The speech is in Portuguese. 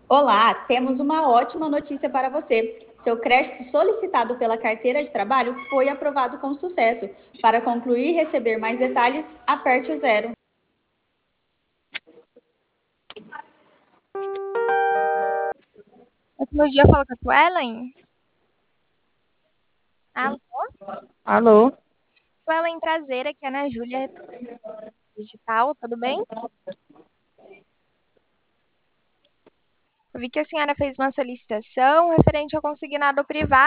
Olá, temos uma ótima notícia para você. Seu crédito solicitado pela carteira de trabalho foi aprovado com sucesso. Para concluir e receber mais detalhes, aperte o zero. Tecnologia fala com a Suelen? Alô? Alô? Suelen, prazer, aqui é a Ana Júlia, digital, tudo bem? Eu vi que a senhora fez uma solicitação referente ao consignado privado.